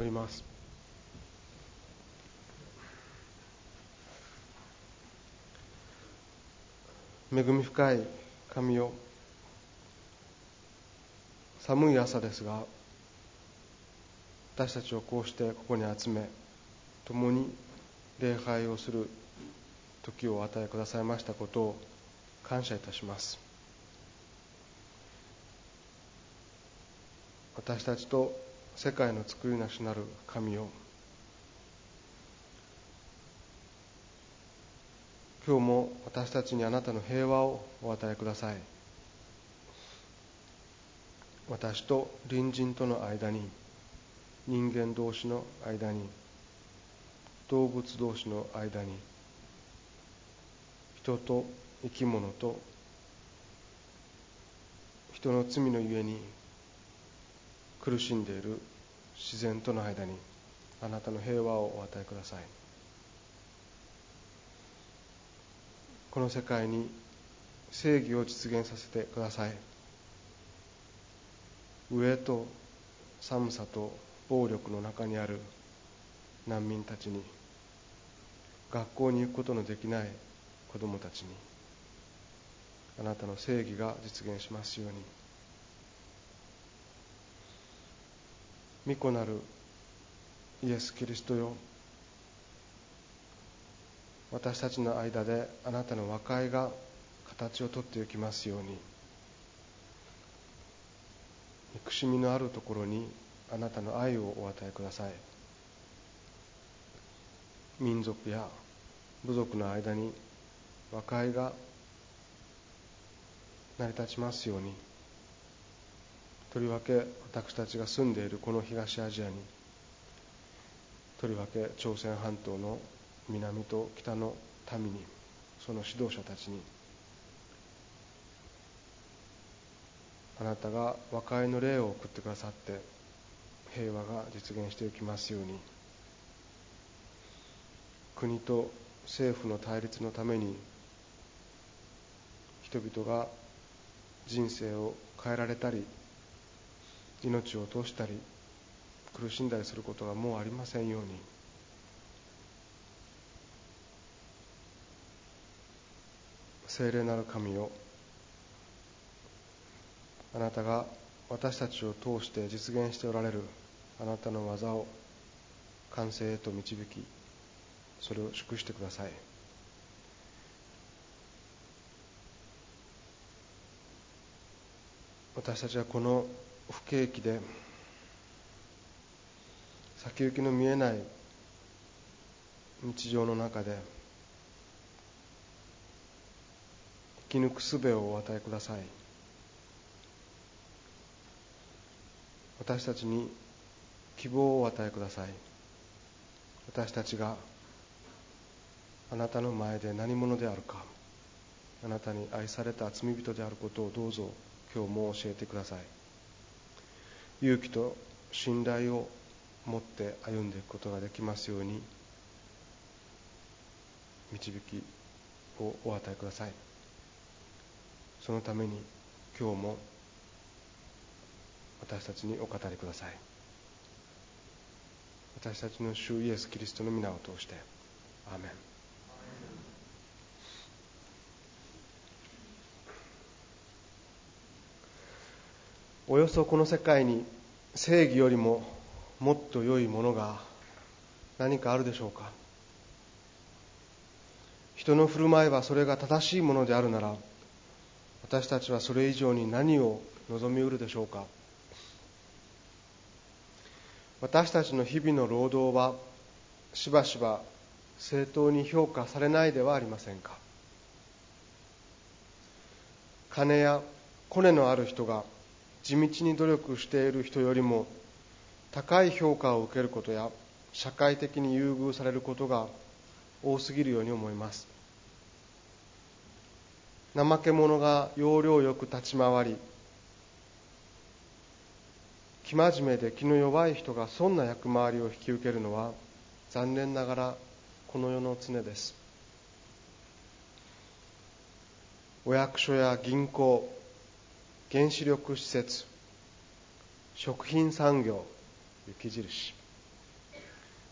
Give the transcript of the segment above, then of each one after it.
ります。恵み深い神よ、寒い朝ですが、私たちをこうしてここに集め、共に礼拝をする時をお与えくださいましたことを感謝いたします。私たちと世界の作り主なる神よ、今日も私たちにあなたの平和をお与えください。私と隣人との間に、人間同士の間に、動物同士の間に、人と生き物と人の罪のゆえに苦しんでいる自然との間にあなたの平和をお与えください。この世界に正義を実現させてください。飢えと寒さと暴力の中にある難民たちに、学校に行くことのできない子どもたちに、あなたの正義が実現しますように。御子なるイエス・キリストよ、私たちの間であなたの和解が形をとっていきますように。憎しみのあるところにあなたの愛をお与えください。民族や部族の間に和解が成り立ちますように。とりわけ私たちが住んでいるこの東アジアに、とりわけ朝鮮半島の南と北の民に、その指導者たちに、あなたが和解の霊を送ってくださって平和が実現していきますように。国と政府の対立のために人々が人生を変えられたり、命を落としたり苦しんだりすることがもうありませんように。聖霊なる神よ、あなたが私たちを通して実現しておられるあなたの技を完成へと導き、それを祝してください。私たちはこの不景気で先行きの見えない日常の中で生き抜く術をお与えください。私たちに希望をお与えください。私たちがあなたの前で何者であるか、あなたに愛された罪人であることをどうぞ今日も教えてください。勇気と信頼を持って歩んでいくことができますように導きをお与えください。そのために今日も私たちにお語りください。私たちの主イエス・キリストの皆を通してアーメン。およそこの世界に正義よりももっと良いものが何かあるでしょうか。人の振る舞いはそれが正しいものであるなら、私たちはそれ以上に何を望みうるでしょうか。私たちの日々の労働はしばしば正当に評価されないではありませんか。金やコネのある人が地道に努力している人よりも高い評価を受けることや社会的に優遇されることが多すぎるように思います。怠け者が要領よく立ち回り、生真面目で気の弱い人がそんな役回りを引き受けるのは残念ながらこの世の常です。お役所や銀行、原子力施設、食品産業、雪印、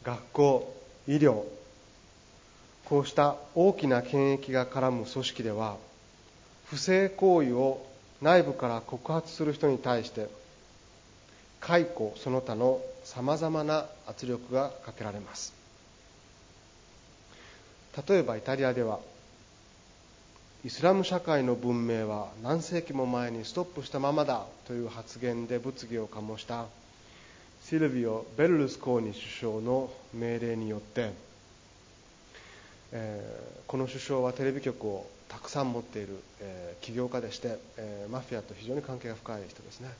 学校、医療、こうした大きな権益が絡む組織では、不正行為を内部から告発する人に対して解雇その他のさまざまな圧力がかけられます。例えばイタリアでは、イスラム社会の文明は何世紀も前にストップしたままだという発言で物議を醸したシルビオ・ベルルスコーニ首相の命令によって、この首相はテレビ局をたくさん持っている、起業家でして、マフィアと非常に関係が深い人ですね。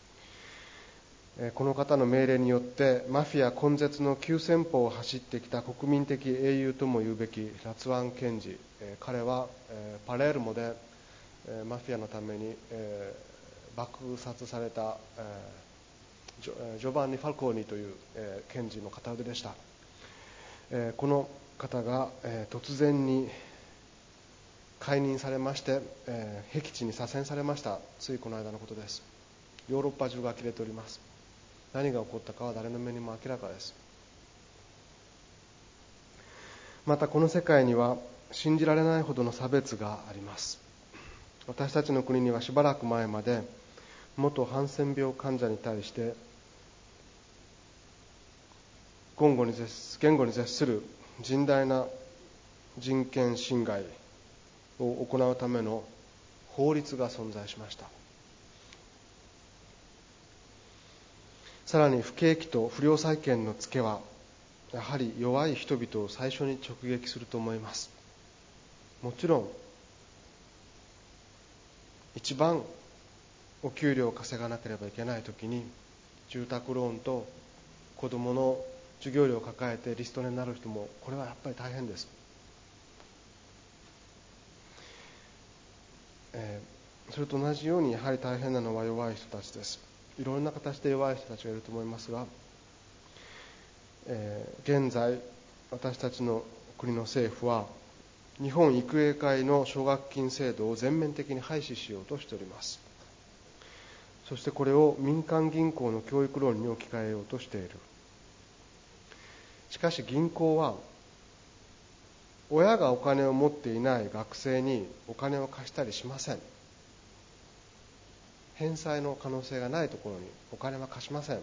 この方の命令によってマフィア根絶の急先鋒を走ってきた国民的英雄とも言うべきラツワン検事、彼はパレールモでマフィアのために爆殺されたジョバンニ・ファルコーニという検事の片腕でした。この方が突然に解任されまして、僻地に左遷されました。ついこの間のことです。ヨーロッパ中が呆れております。何が起こったかは誰の目にも明らかです。またこの世界には信じられないほどの差別があります。私たちの国にはしばらく前まで元ハンセン病患者に対して言語に絶する甚大な人権侵害を行うための法律が存在しました。さらに不景気と不良債権のツケはやはり弱い人々を最初に直撃すると思います。もちろん一番お給料を稼がなければいけないときに住宅ローンと子どもの授業料を抱えてリストラになる人も、これはやっぱり大変です。それと同じようにやはり大変なのは弱い人たちです。いろんな形で弱い人たちがいると思いますが、現在私たちの国の政府は日本育英会の奨学金制度を全面的に廃止しようとしております。そしてこれを民間銀行の教育ローンに置き換えようとしている。しかし銀行は親がお金を持っていない学生にお金を貸したりしません。返済の可能性がないところにお金は貸しません。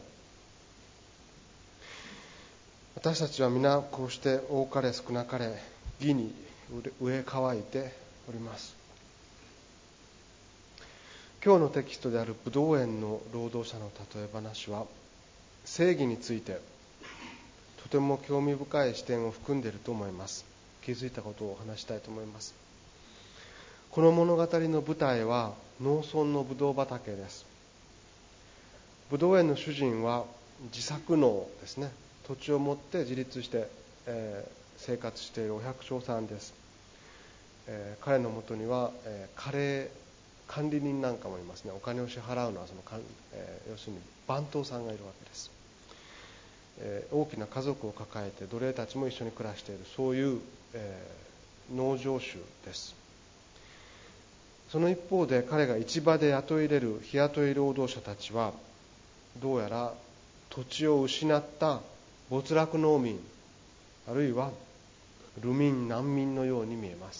私たちは皆こうして多かれ少なかれ義に飢え渇いております。今日のテキストであるブドウ園の労働者の例え話は正義についてとても興味深い視点を含んでいると思います。気づいたことをお話したいと思います。この物語の舞台は農村のブドウ畑です。ブドウ園の主人は自作農ですね。土地を持って自立して、生活しているお百姓さんです。彼のもとには、管理人なんかもいますね。お金を支払うのは要するに番頭さんがいるわけです。大きな家族を抱えて奴隷たちも一緒に暮らしている、そういう、農場主です。その一方で彼が市場で雇い入れる日雇い労働者たちはどうやら土地を失った没落農民、あるいは流民難民のように見えます。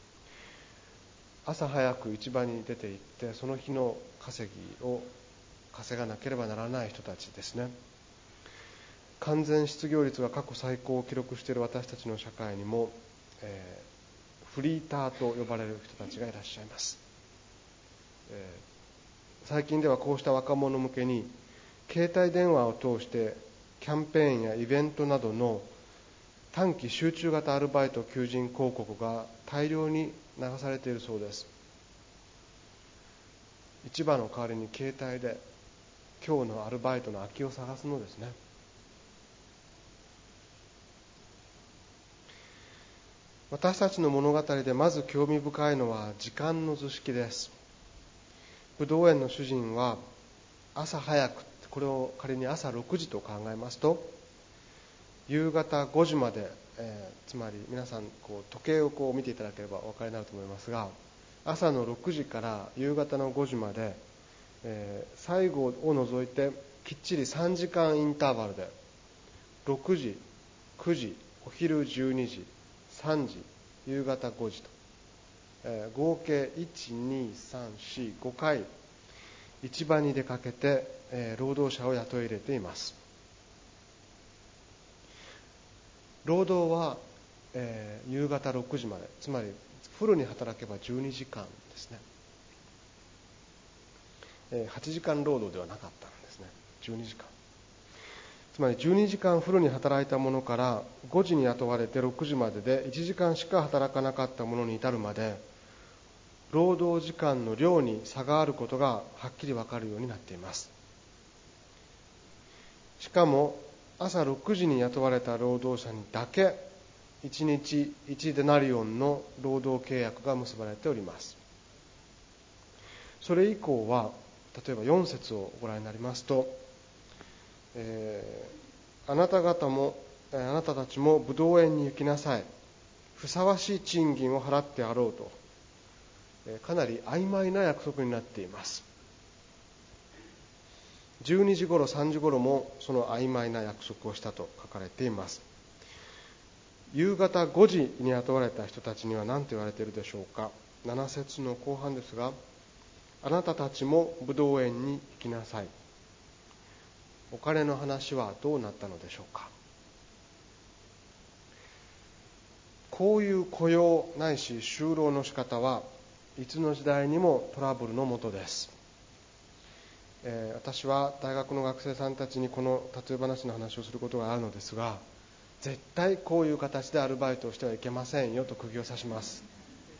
朝早く市場に出て行ってその日の稼ぎを稼がなければならない人たちですね。完全失業率が過去最高を記録している私たちの社会にも、フリーターと呼ばれる人たちがいらっしゃいます。最近ではこうした若者向けに携帯電話を通してキャンペーンやイベントなどの短期集中型アルバイト求人広告が大量に流されているそうです。市場の代わりに携帯で今日のアルバイトの空きを探すのですね。私たちの物語でまず興味深いのは時間の図式です。ぶどう園の主人は朝早く、これを仮に朝6時と考えますと夕方5時まで、つまり皆さん時計を見ていただければお分かりになると思いますが、朝の6時から夕方の5時まで、最後を除いてきっちり3時間インターバルで6時、 9時、お昼12時、3時、夕方5時と、合計1、2、3、4、5回市場に出かけて、労働者を雇い入れています。労働は、夕方6時まで、つまりフルに働けば12時間ですね。8時間労働ではなかったんですね。12時間。つまり12時間フルに働いたものから5時に雇われて6時までで1時間しか働かなかったものに至るまで、労働時間の量に差があることがはっきり分かるようになっています。しかも朝6時に雇われた労働者にだけ1日1デナリオンの労働契約が結ばれております。それ以降は、例えば4節をご覧になりますと、あなたたちもブドウ園に行きなさい、ふさわしい賃金を払ってあろうと、かなり曖昧な約束になっています。12時頃3時頃もその曖昧な約束をしたと書かれています。夕方5時に雇われた人たちには何と言われているでしょうか。7節の後半ですが、あなたたちもブドウ園に行きなさい。お金の話はどうなったのでしょうか。こういう雇用ないし就労の仕方はいつの時代にもトラブルのもとです。私は大学の学生さんたちにこの例え話の話をすることがあるのですが、絶対こういう形でアルバイトをしてはいけませんよと釘を刺します。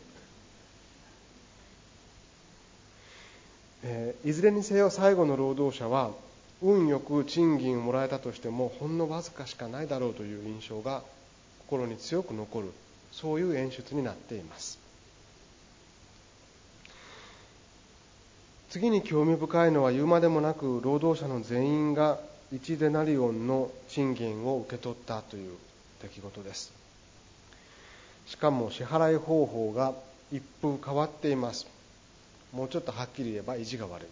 いずれにせよ最後の労働者は運よく賃金をもらえたとしてもほんのわずかしかないだろうという印象が心に強く残る、そういう演出になっています。次に興味深いのは、言うまでもなく労働者の全員が1デナリオンの賃金を受け取ったという出来事です。しかも支払い方法が一風変わっています。もうちょっとはっきり言えば意地が悪い。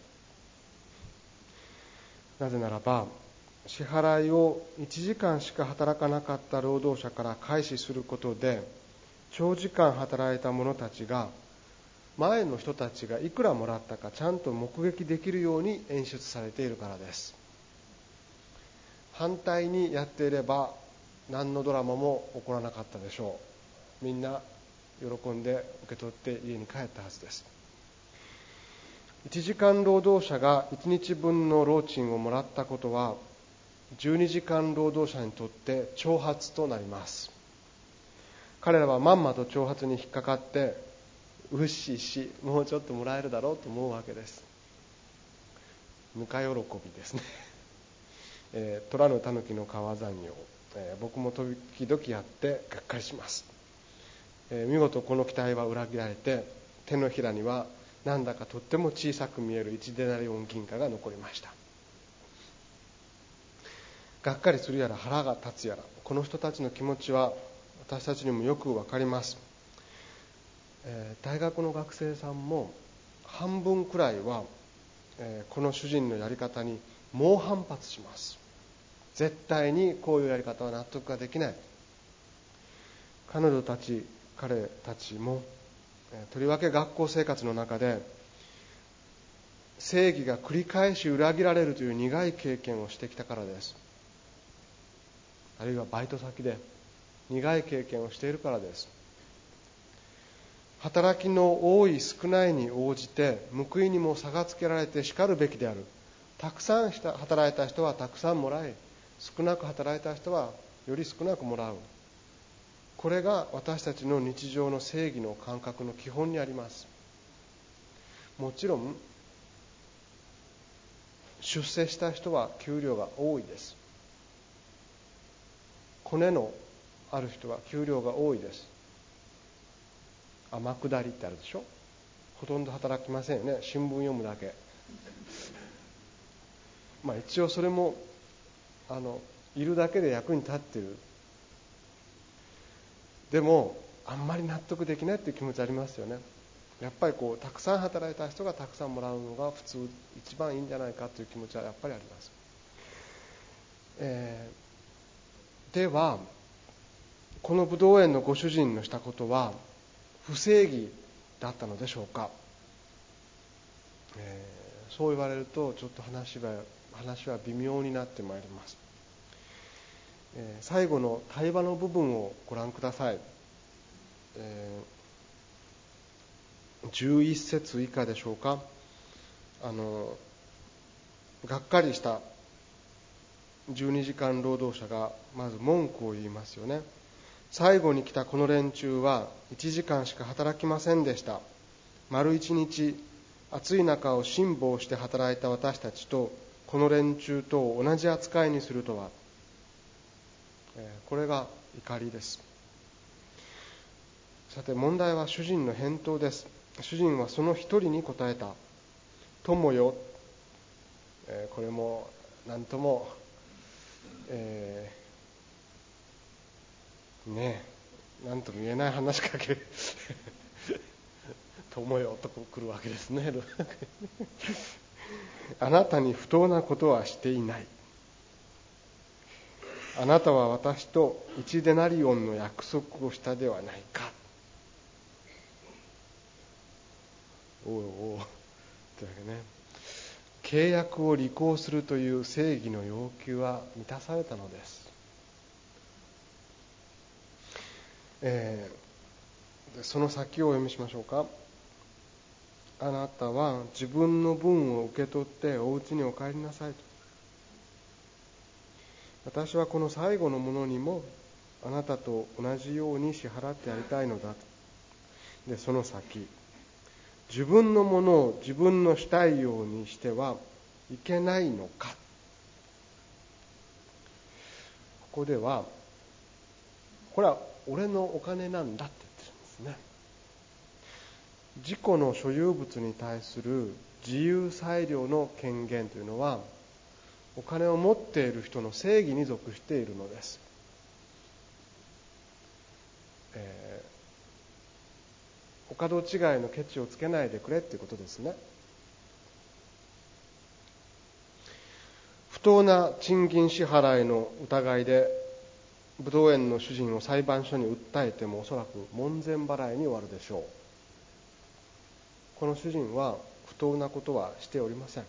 なぜならば、支払いを1時間しか働かなかった労働者から開始することで、長時間働いた者たちが前の人たちがいくらもらったかちゃんと目撃できるように演出されているからです。反対にやっていれば何のドラマも起こらなかったでしょう。みんな喜んで受け取って家に帰ったはずです。1時間労働者が1日分の労賃をもらったことは12時間労働者にとって挑発となります。彼らはまんまと挑発に引っかかって、うっししもうちょっともらえるだろうと思うわけです。ぬか喜びですね。虎の狸の皮算用、僕も時々やってがっかりします。見事この期待は裏切られて、手のひらにはなんだかとっても小さく見える1デナリオン銀貨が残りました。がっかりするやら腹が立つやら、この人たちの気持ちは私たちにもよくわかります。大学の学生さんも半分くらいは、この主人のやり方に猛反発します。絶対にこういうやり方は納得ができない。彼女たち彼たちも、とりわけ学校生活の中で正義が繰り返し裏切られるという苦い経験をしてきたからです。あるいはバイト先で苦い経験をしているからです。働きの多い少ないに応じて報いにも差がつけられてしかるべきである。たくさん働いた人はたくさんもらい、少なく働いた人はより少なくもらう。これが私たちの日常の正義の感覚の基本にあります。もちろん出世した人は給料が多いです。コネのある人は給料が多いです。天下りってあるでしょ。ほとんど働きませんよね。新聞読むだけ。一応それもいるだけで役に立っている。でもあんまり納得できないっていう気持ちありますよね。やっぱりたくさん働いた人がたくさんもらうのが普通一番いいんじゃないかという気持ちはやっぱりあります。ではこのブドウ園のご主人のしたことは不正義だったのでしょうか。そう言われるとちょっと話は微妙になってまいります。最後の対話の部分をご覧ください。11節以下でしょうか。がっかりした12時間労働者がまず文句を言いますよね。最後に来たこの連中は1時間しか働きませんでした。丸1日暑い中を辛抱して働いた私たちとこの連中と同じ扱いにするとは。これが怒りです。さて問題は主人の返答です。主人はその一人に答えた。友よ、これも何とも何とも言えない話しかけ友よと来るわけですねあなたに不当なことはしていない。あなたは私と1デナリオンの約束をしたではないか。おうおうというわけね。契約を履行するという正義の要求は満たされたのです。その先をお読みしましょうか。あなたは自分の分を受け取ってお家にお帰りなさいと。私はこの最後のものにもあなたと同じように支払ってやりたいのだと。でその先、自分のものを自分のしたいようにしてはいけないのか。ここではこれは俺のお金なんだって言ってるんですね。自己の所有物に対する自由裁量の権限というのはお金を持っている人の正義に属しているのです。お門違いのケチをつけないでくれということですね。不当な賃金支払いの疑いでブドウ園の主人を裁判所に訴えてもおそらく門前払いに終わるでしょう。この主人は不当なことはしておりません。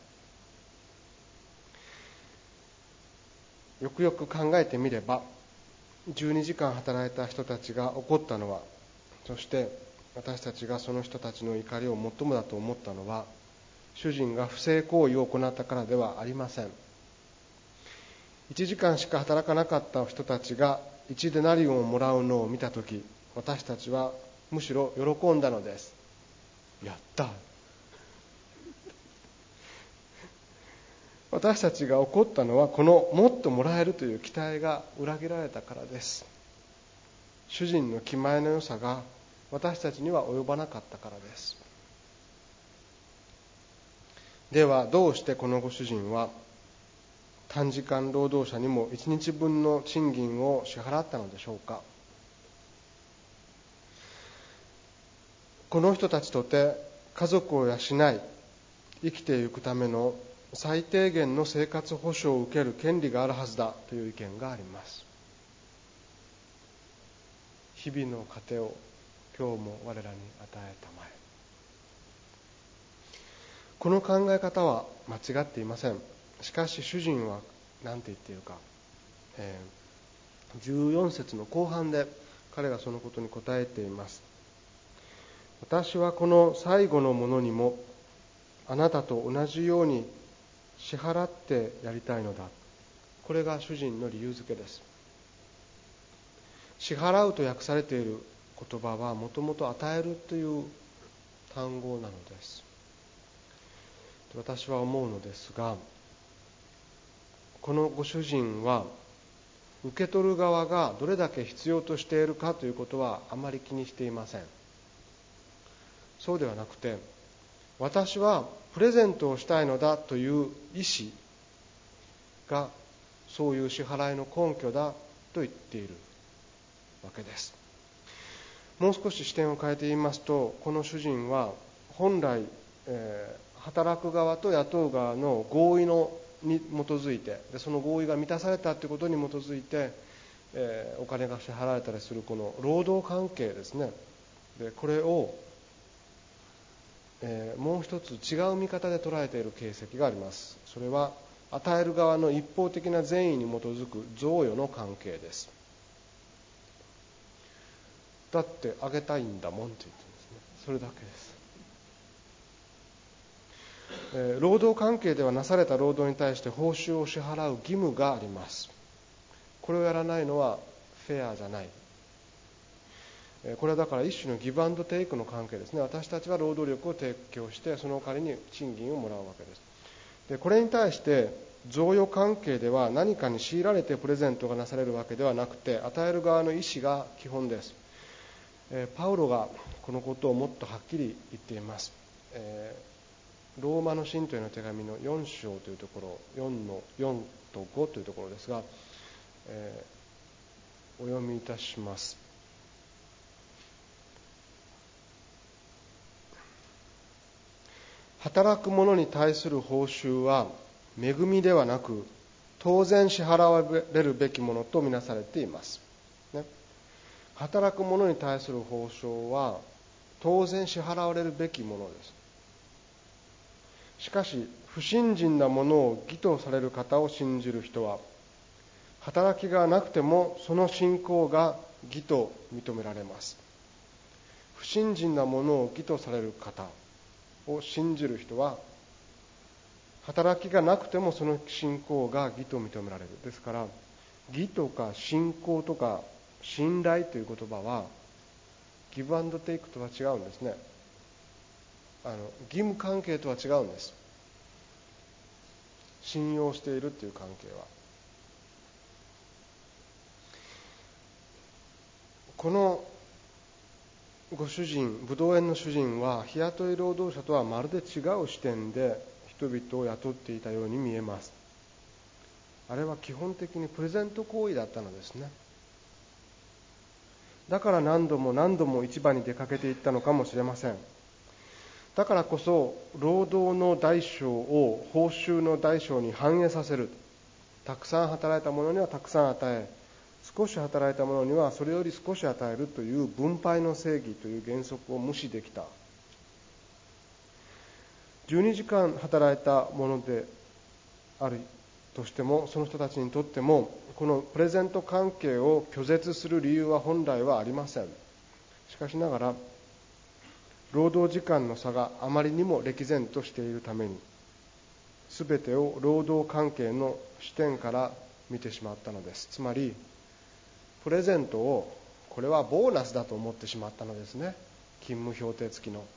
よくよく考えてみれば12時間働いた人たちが怒ったのは、そして私たちがその人たちの怒りを最もだと思ったのは、主人が不正行為を行ったからではありません。1時間しか働かなかった人たちが1デナリオンをもらうのを見たとき、私たちはむしろ喜んだのです。やった。私たちが怒ったのはこのもっともらえるという期待が裏切られたからです。主人の気前の良さが私たちには及ばなかったからです。ではどうしてこのご主人は短時間労働者にも1日分の賃金を支払ったのでしょうか。この人たちとて家族を養い生きていくための最低限の生活保障を受ける権利があるはずだという意見があります。日々の糧を今日も我らに与えたまえ。この考え方は間違っていません。しかし主人は何て言っているか、14節の後半で彼がそのことに答えています。私はこの最後のものにもあなたと同じように支払ってやりたいのだ。これが主人の理由付けです。支払うと訳されている言葉はもともと与えるという単語なのです。私は思うのですが、このご主人は受け取る側がどれだけ必要としているかということはあまり気にしていません。そうではなくて、私はプレゼントをしたいのだという意思がそういう支払いの根拠だと言っているわけです。もう少し視点を変えて言いますと、この主人は本来、働く側と雇う側の合意に基づいて、その合意が満たされたということに基づいて、 お金が支払われたりするこの労働関係ですね。でこれを、もう一つ違う見方で捉えている形跡があります。それは与える側の一方的な善意に基づく贈与の関係です。だってあげたいんだもんと言ってるんですね。それだけです。労働関係ではなされた労働に対して報酬を支払う義務があります。これをやらないのはフェアじゃない。これはだから一種のギブアンドテイクの関係ですね。私たちは労働力を提供してその代わりに賃金をもらうわけです。でこれに対して贈与関係では何かに強いられてプレゼントがなされるわけではなくて、与える側の意思が基本です。パウロがこのことをもっとはっきり言っています。ローマの信徒への手紙の4章というところ、4の4と5というところですが、お読みいたします。働く者に対する報酬は恵みではなく当然支払われるべきものとみなされています、ね、働く者に対する報酬は当然支払われるべきものです。しかし不信心なものを義とされる方を信じる人は働きがなくてもその信仰が義と認められます。不信心なものを義とされる方を信じる人は働きがなくてもその信仰が義と認められる。ですから義とか信仰とか信頼という言葉はギブアンドテイクとは違うんですね。義務関係とは違うんです。信用しているという関係は。このご主人、ブドウ園の主人は日雇い労働者とはまるで違う視点で人々を雇っていたように見えます。あれは基本的にプレゼント行為だったのですね。だから何度も何度も市場に出かけていったのかもしれません。だからこそ労働の代償を報酬の代償に反映させる。たくさん働いた者にはたくさん与え、少し働いた者にはそれより少し与えるという分配の正義という原則を無視できた。12時間働いたものであるとしても、その人たちにとってもこのプレゼント関係を拒絶する理由は本来はありません。しかしながら労働時間の差があまりにも歴然としているために、すべてを労働関係の視点から見てしまったのです。つまりプレゼントをこれはボーナスだと思ってしまったのですね。勤務評定付きの。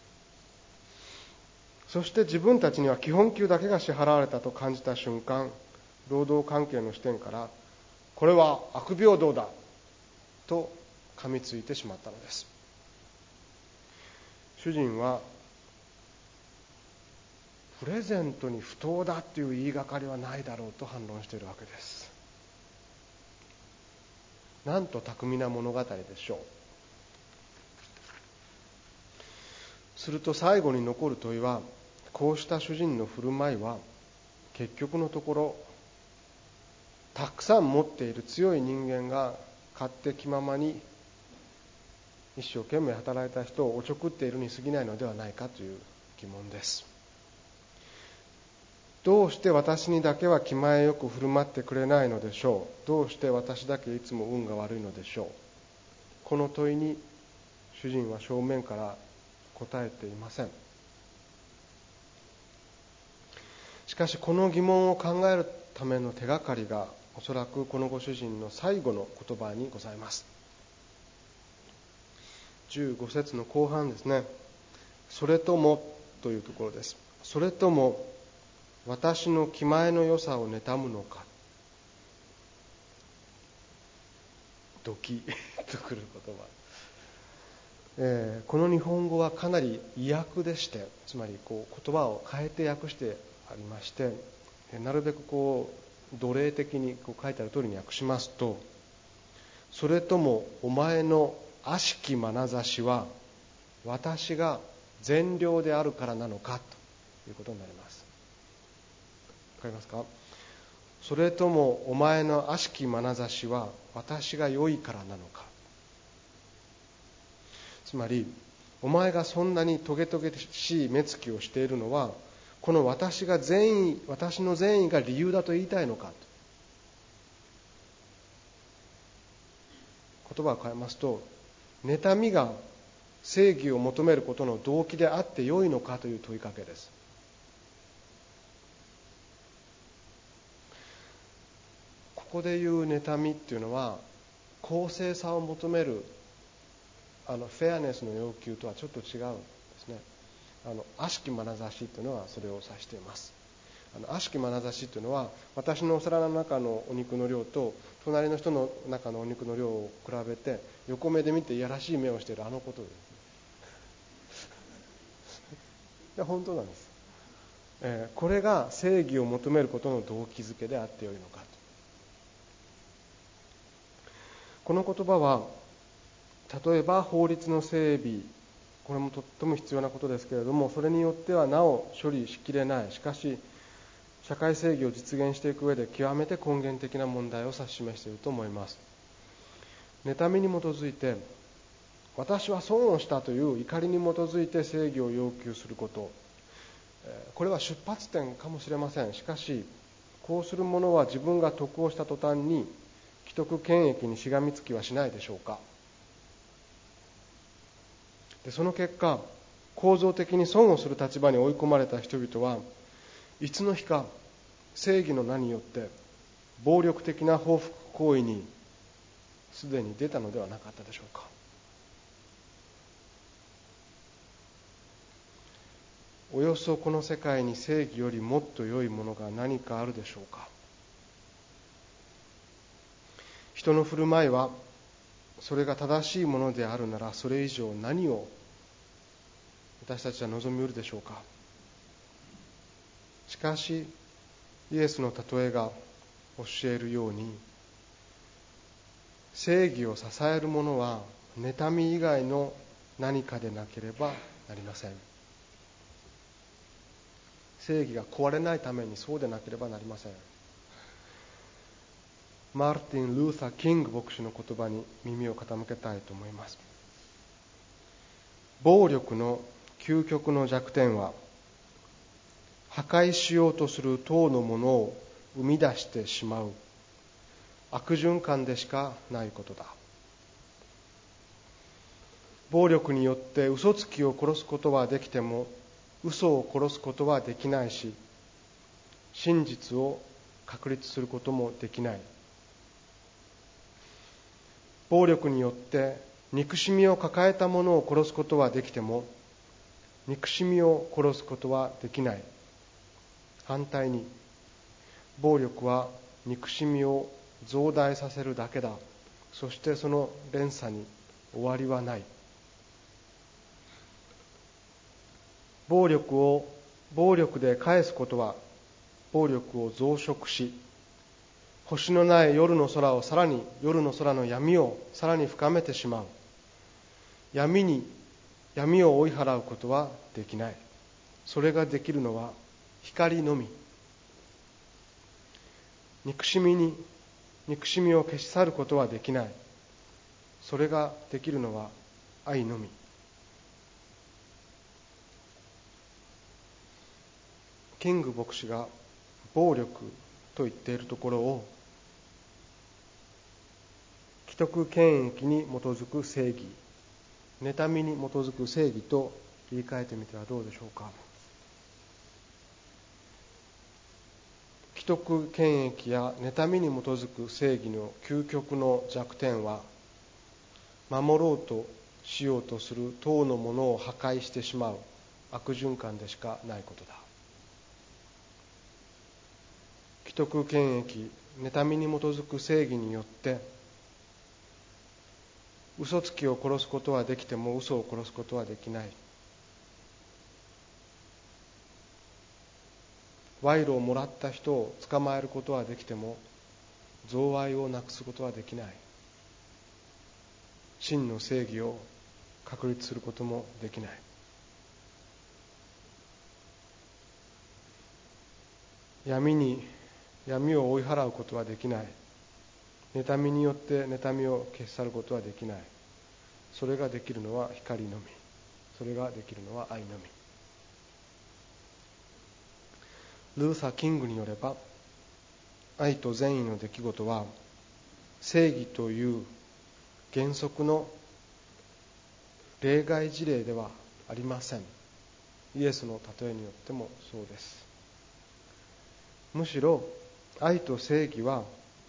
そして自分たちには基本給だけが支払われたと感じた瞬間、労働関係の視点からこれは悪平等だと噛みついてしまったのです。主人はプレゼントに不当だという言いがかりはないだろうと反論しているわけです。なんと巧みな物語でしょう。すると最後に残る問いは、こうした主人の振る舞いは結局のところ、たくさん持っている強い人間が勝手気ままに一生懸命働いた人をおちょくっているに過ぎないのではないかという疑問です。どうして私にだけは気前よく振る舞ってくれないのでしょう。どうして私だけいつも運が悪いのでしょう。この問いに主人は正面から答えていません。しかしこの疑問を考えるための手がかりがおそらくこのご主人の最後の言葉にございます。15節の後半ですね。それともというところです。それとも私の気前の良さを妬むのか。ドキッとくる言葉、この日本語はかなり意訳でして、つまり言葉を変えて訳してありまして、なるべく奴隷的に書いてある通りに訳しますと、それともお前の悪しき眼差しは私が善良であるからなのかということになります。わかりますか？ それともお前の悪しき眼差しは私が良いからなのか。つまり、お前がそんなにトゲトゲしい目つきをしているのは、この私の善意が理由だと言いたいのかと。言葉を変えますと、妬みが正義を求めることの動機であって良いのかという問いかけです。ここで言う妬みっていうのは、公正さを求めるフェアネスの要求とはちょっと違うんですね。悪しき眼差しというのはそれを指しています。悪しき眼差しというのは、私のお皿の中のお肉の量と隣の人の中のお肉の量を比べて横目で見ていやらしい目をしていることです。本当なんです。これが正義を求めることの動機づけであってよいのかと。この言葉は、例えば法律の整備、これもとっても必要なことですけれども、それによってはなお処理しきれない、しかし社会正義を実現していく上で極めて根源的な問題を指し示していると思います。妬みに基づいて、私は損をしたという怒りに基づいて正義を要求すること、これは出発点かもしれません。しかし、こうする者は自分が得をした途端に既得権益にしがみつきはしないでしょうか。でその結果、構造的に損をする立場に追い込まれた人々はいつの日か正義の名によって暴力的な報復行為にすでに出たのではなかったでしょうか。およそこの世界に正義よりもっと良いものが何かあるでしょうか。人の振る舞いはそれが正しいものであるなら、それ以上何を私たちは望みうるでしょうか。しかしイエスの例えが教えるように、正義を支えるものは妬み以外の何かでなければなりません。正義が壊れないためにそうでなければなりません。マーティン・ルーサー・キング牧師の言葉に耳を傾けたいと思います。暴力の究極の弱点は、破壊しようとする等のものを生み出してしまう悪循環でしかないことだ。暴力によって嘘つきを殺すことはできても、嘘を殺すことはできないし、真実を確立することもできない。暴力によって憎しみを抱えた者を殺すことはできても、憎しみを殺すことはできない。反対に、暴力は憎しみを増大させるだけだ。そしてその連鎖に終わりはない。暴力で返すことは、暴力を増殖し、星のない夜の空の闇をさらに深めてしまう。闇を追い払うことはできない。それができるのは光のみ。憎しみを消し去ることはできない。それができるのは愛のみ。キング牧師が暴力と言っているところを、既得権益に基づく正義、妬みに基づく正義と言い換えてみてはどうでしょうか。既得権益や妬みに基づく正義の究極の弱点は、守ろうとしようとする等のものを破壊してしまう悪循環でしかないことだ。既得権益、妬みに基づく正義によって嘘つきを殺すことはできても嘘を殺すことはできない。賄賂をもらった人を捕まえることはできても贈賄をなくすことはできない。真の正義を確立することもできない。闇に闇を追い払うことはできない。妬みによって妬みを消し去ることはできない。それができるのは光のみ。それができるのは愛のみ。ルーサー・キングによれば、愛と善意の出来事は正義という原則の例外事例ではありません。イエスの例えによってもそうです。むしろ愛と善意は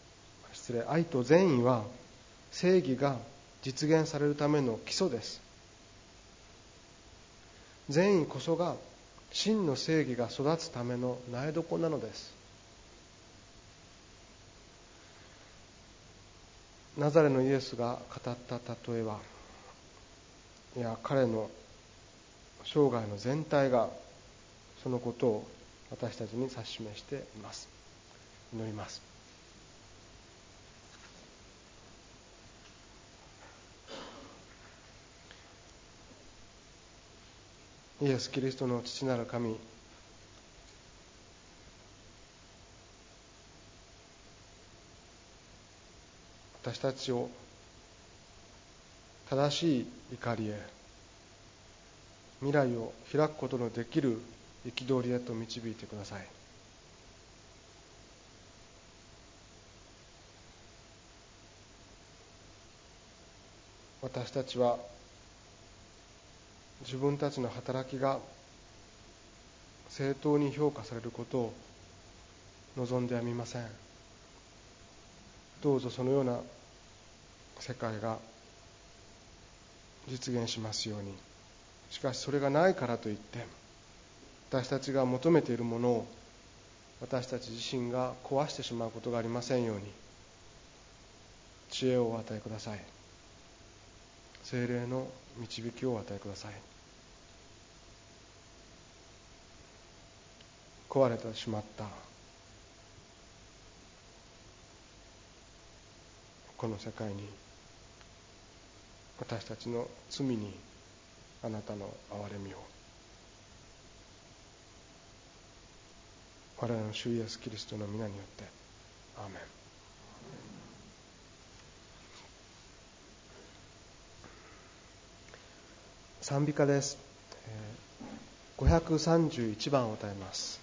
正義が実現されるための基礎です。善意こそが真の正義が育つための苗床なのです。ナザレのイエスが語った例えは、彼の生涯の全体がそのことを私たちに指し示しています。祈ります。イエス・キリストの父なる神、私たちを正しい怒りへ、未来を開くことのできる憤りへと導いてください。私たちは自分たちの働きが正当に評価されることを望んではみません。どうぞそのような世界が実現しますように。しかしそれがないからといって私たちが求めているものを私たち自身が壊してしまうことがありませんように知恵をお与えください。聖霊の導きをお与えください。壊れてしまったこの世界に、私たちの罪にあなたの憐れみを、我々の主イエスキリストの皆によってアーメン。賛美歌です。531番を歌います。